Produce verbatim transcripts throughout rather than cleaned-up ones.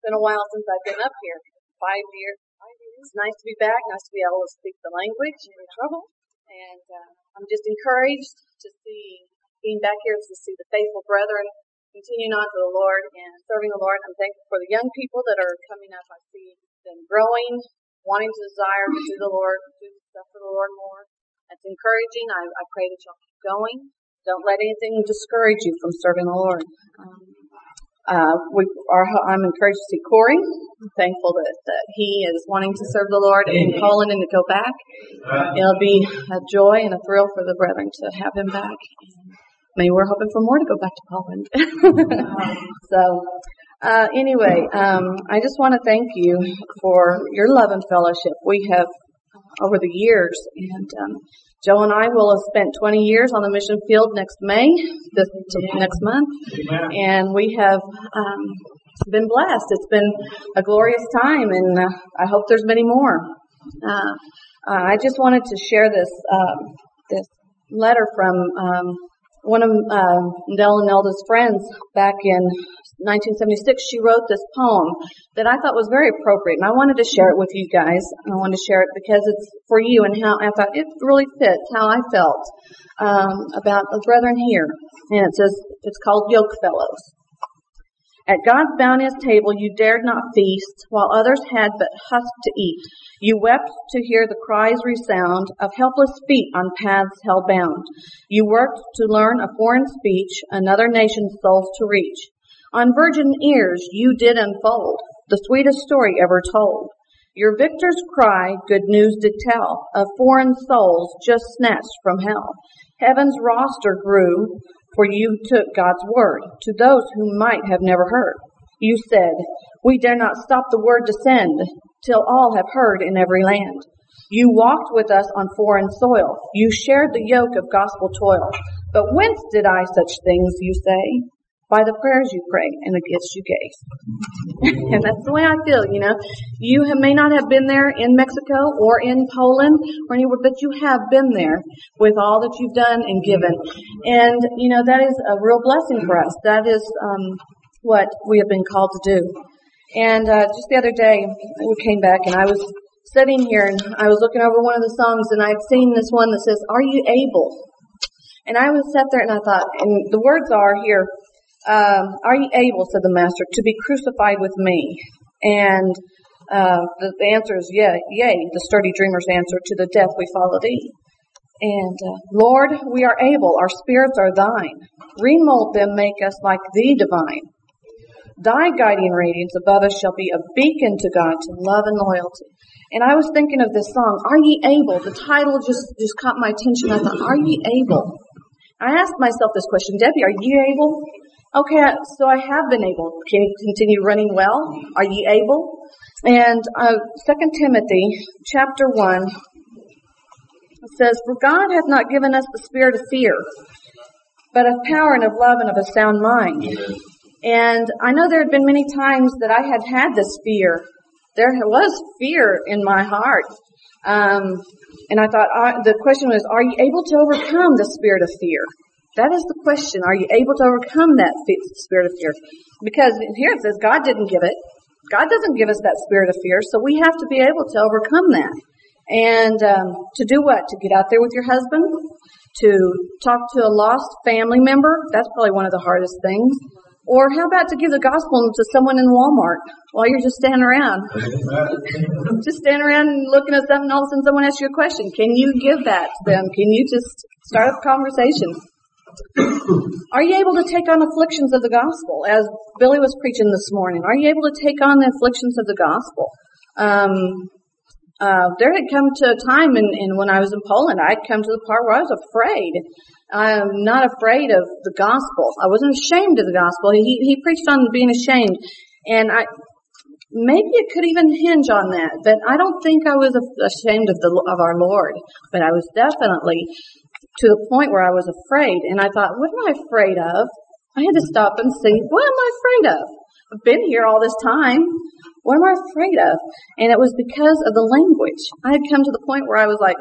been a while since I've been up here. Five years. It's nice to be back. Nice to be able to speak the language. No trouble. And uh, I'm just encouraged to see, being back here, to see the faithful brethren continuing on to the Lord and serving the Lord. I'm thankful for the young people that are coming up. I see them growing, wanting to desire to do the Lord, do stuff for the Lord more. That's encouraging. I, I pray that y'all keep going. Don't let anything discourage you from serving the Lord. Um, uh, we are, I'm encouraged to see Corey. I'm thankful that, that he is wanting to serve the Lord in Poland and to go back. It'll be a joy and a thrill for the brethren to have him back. I mean, we're hoping for more to go back to Poland. so, uh, anyway, um, I just want to thank you for your love and fellowship. We have, over the years, and um, Joe and I will have spent twenty years on the mission field next May, this next month, and we have um, been blessed. It's been a glorious time, and uh, I hope there's many more. Uh, uh, I just wanted to share this uh, this letter from um, one of uh, Dell and Nelda's friends back in nineteen seventy-six. She wrote this poem that I thought was very appropriate, and I wanted to share it with you guys. I wanted to share it because it's for you, and how I thought it really fits how I felt um, about the brethren here. And it says, it's called Yoke Fellows. At God's bounteous table you dared not feast, while others had but husk to eat. You wept to hear the cries resound of helpless feet on paths hell-bound. You worked to learn a foreign speech, another nation's souls to reach. On virgin ears you did unfold the sweetest story ever told. Your victor's cry good news did tell of foreign souls just snatched from hell. Heaven's roster grew, for you took God's word to those who might have never heard. You said, we dare not stop the word to send till all have heard in every land. You walked with us on foreign soil. You shared the yoke of gospel toil. But whence did I such things, you say? By the prayers you prayed and the gifts you gave. And that's the way I feel, you know. You have, may not have been there in Mexico or in Poland or anywhere, but you have been there with all that you've done and given. And, you know, that is a real blessing for us. That is um, what we have been called to do. And uh, just the other day, we came back and I was sitting here and I was looking over one of the songs and I'd seen this one that says, are you able? And I was sat there and I thought, and the words are here, Um, are you able, said the master, to be crucified with me? And uh, the, the answer is yea, yea, the sturdy dreamer's answer, to the death we follow thee. And uh, Lord, we are able, our spirits are thine. Remold them, make us like thee divine. Thy guiding radiance above us shall be a beacon to God, to love and loyalty. And I was thinking of this song, Are Ye Able? The title just, just caught my attention. I thought, are ye able? I asked myself this question, Debbie, are you able? Okay, so I have been able. Can you continue running well? Are ye able? And uh, Second Timothy chapter one says, For God hath not given us the spirit of fear, but of power and of love and of a sound mind. And I know there had been many times that I had had this fear. There was fear in my heart. Um, and I thought, uh, the question was, are you able to overcome the spirit of fear? That is the question. Are you able to overcome that spirit of fear? Because here it says God didn't give it. God doesn't give us that spirit of fear, so we have to be able to overcome that. And um, to do what? To get out there with your husband? To talk to a lost family member? That's probably one of the hardest things. Or how about to give the gospel to someone in Walmart while you're just standing around? Just standing around and looking at something, and all of a sudden someone asks you a question. Can you give that to them? Can you just start a conversation? Are you able to take on afflictions of the gospel? As Billy was preaching this morning, are you able to take on the afflictions of the gospel? Um, uh, there had come to a time in, in when I was in Poland, I'd come to the part where I was afraid. I'm not afraid of the gospel. I wasn't ashamed of the gospel. He, he preached on being ashamed. And I, maybe it could even hinge on that, but I don't think I was ashamed of the, of our Lord, but I was definitely to the point where I was afraid. And I thought, what am I afraid of? I had to stop and think, what am I afraid of? I've been here all this time. What am I afraid of? And it was because of the language. I had come to the point where I was like,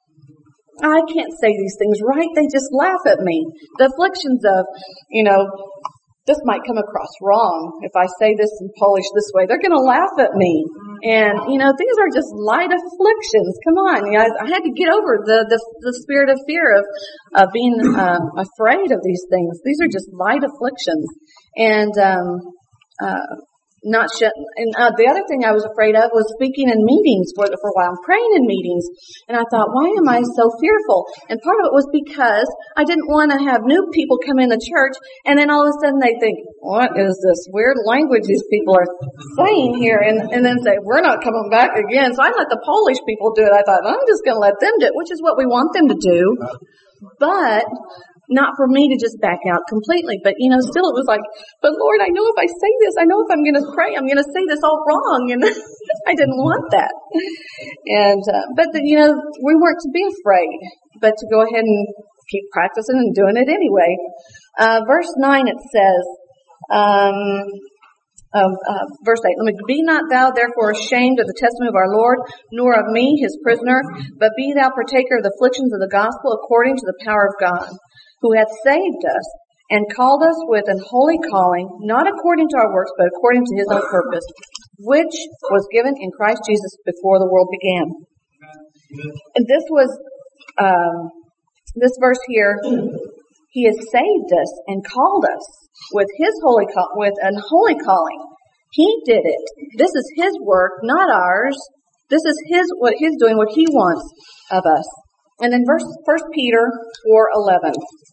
I can't say these things right. They just laugh at me. The afflictions of, you know, this might come across wrong if I say this in Polish this way. They're going to laugh at me. And, you know, these are just light afflictions. Come on. You know, I, I had to get over the, the, the spirit of fear of, of being, uh, afraid of these things. These are just light afflictions. And, um, uh, not shut. And uh, the other thing I was afraid of was speaking in meetings for, for a while, praying in meetings. And I thought, why am I so fearful? And part of it was because I didn't want to have new people come in the church, and then all of a sudden they think, what is this weird language these people are saying here? And, and then say, we're not coming back again. So I let the Polish people do it. I thought, I'm just going to let them do it, which is what we want them to do. But not for me to just back out completely. But, you know, still it was like, but Lord, I know if I say this, I know if I'm going to pray, I'm going to say this all wrong. And I didn't want that. And, uh, but, the, you know, we weren't to be afraid, but to go ahead and keep practicing and doing it anyway. Uh, verse nine, it says, um, Um, uh, verse eight, let me, be not thou therefore ashamed of the testimony of our Lord, nor of me, his prisoner, but be thou partaker of the afflictions of the gospel according to the power of God, who hath saved us, and called us with an holy calling, not according to our works, but according to his own purpose, which was given in Christ Jesus before the world began. And this was, um, this verse here, he has saved us and called us with his holy call, with an holy calling. He did it. This is his work, not ours. This is his, what he's doing, what he wants of us. And then verse, First Peter four eleven.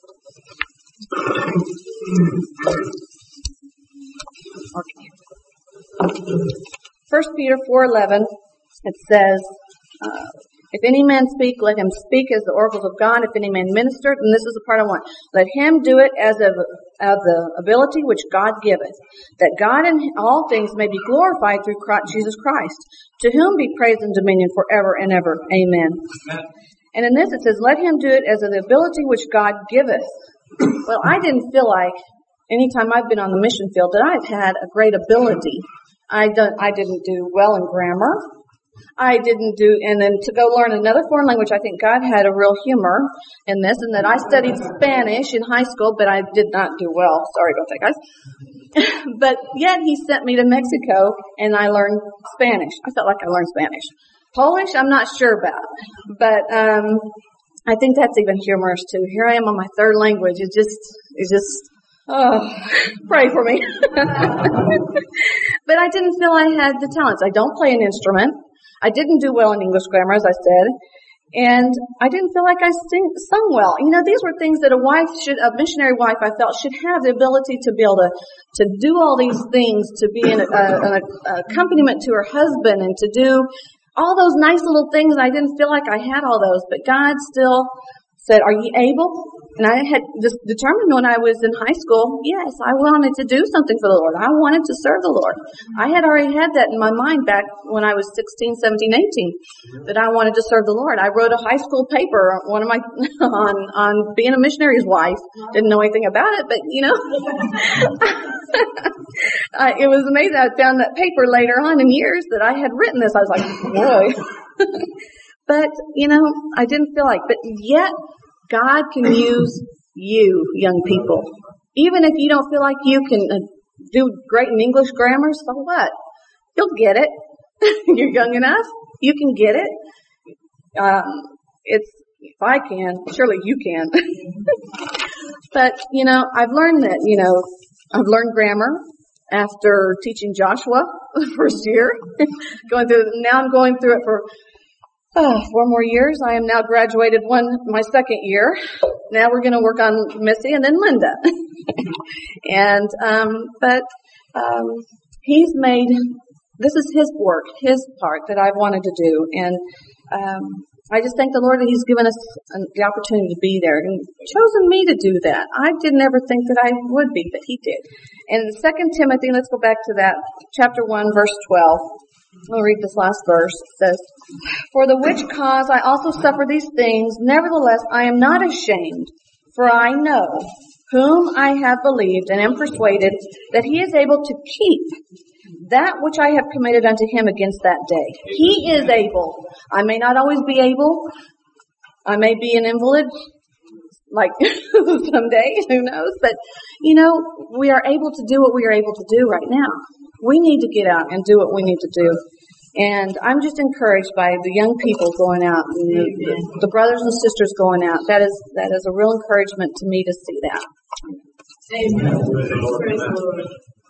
First Peter four eleven, it says, uh, if any man speak, let him speak as the oracles of God. If any man minister, and this is the part I want, let him do it as of, of the ability which God giveth, that God in all things may be glorified through Christ, Jesus Christ, to whom be praise and dominion forever and ever. Amen. Amen. And in this it says, let him do it as of the ability which God giveth. Well, I didn't feel like anytime I've been on the mission field that I've had a great ability. I don't, I didn't do well in grammar. I didn't do, and then to go learn another foreign language, I think God had a real humor in this, and that I studied Spanish in high school, but I did not do well. Sorry about that, guys. But yet he sent me to Mexico, and I learned Spanish. I felt like I learned Spanish. Polish, I'm not sure about, but um I think that's even humorous too. Here I am on my third language. It just, it just, oh, pray for me. But I didn't feel I had the talents. I don't play an instrument. I didn't do well in English grammar, as I said. And I didn't feel like I sing, sung well. You know, these were things that a wife should, a missionary wife, I felt, should have the ability to be able to, to do all these things, to be an, a, an accompaniment to her husband, and to do all those nice little things. I didn't feel like I had all those, but God still said, are you able? And I had just determined when I was in high school, yes, I wanted to do something for the Lord. I wanted to serve the Lord. I had already had that in my mind back when I was sixteen, seventeen, eighteen, that I wanted to serve the Lord. I wrote a high school paper, one of my, on, on being a missionary's wife. Didn't know anything about it, but you know, uh, it was amazing. I found that paper later on in years that I had written this. I was like, boy. But, you know, I didn't feel like, but yet God can use you, young people. Even if you don't feel like you can uh, do great in English grammar, so what? You'll get it. You're young enough. You can get it. Um, it's, if I can, surely you can. But, you know, I've learned that, you know, I've learned grammar after teaching Joshua the first year. going through, now I'm going through it for Oh, four more years. I am now graduated one, my second year. Now we're going to work on Missy and then Linda. and, um, but, um, he's made, this is his work, his part that I've wanted to do. And, um, I just thank the Lord that he's given us the opportunity to be there and chosen me to do that. I didn't ever think that I would be, but he did. And in Second Timothy, let's go back to that, chapter one, verse twelve. I'll read this last verse. It says, for the which cause I also suffer these things, nevertheless I am not ashamed, for I know whom I have believed and am persuaded that he is able to keep that which I have committed unto him against that day. He is able. I may not always be able. I may be an invalid. like someday, who knows? But, you know, we are able to do what we are able to do right now. We need to get out and do what we need to do. And I'm just encouraged by the young people going out and the, the brothers and sisters going out. That is that is a real encouragement to me to see that. Amen.